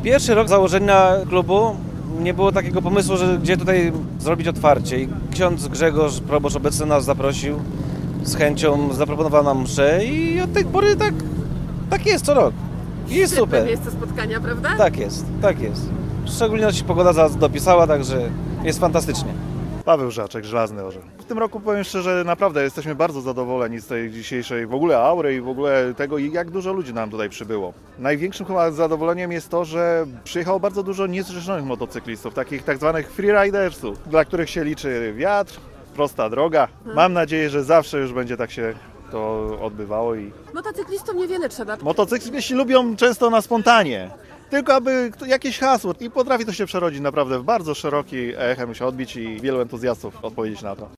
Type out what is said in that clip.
Pierwszy rok założenia klubu nie było takiego pomysłu, że gdzie tutaj zrobić otwarcie. I ksiądz Grzegorz, proboszcz obecny, nas zaprosił z chęcią, zaproponował nam mszę i od tej pory tak jest co rok. I jest super. Miejsce spotkania, prawda? Tak jest, tak jest. W szczególności pogoda dopisała, także jest fantastycznie. Paweł Żaczek, Żelazny Orzeł. W tym roku powiem szczerze, naprawdę jesteśmy bardzo zadowoleni z tej dzisiejszej w ogóle aury i w ogóle tego, jak dużo ludzi nam tutaj przybyło. Największym chyba zadowoleniem jest to, że przyjechało bardzo dużo niezrzeszonych motocyklistów, takich tak zwanych freeridersów, dla których się liczy wiatr, prosta droga. Mam nadzieję, że zawsze już będzie tak się to odbywało. Motocyklistom niewiele trzeba. Motocykliści lubią często na spontanie. Tylko aby jakieś hasło i potrafi to się przerodzić naprawdę w bardzo szeroki echem się odbić i wielu entuzjastów odpowiedzieć na to.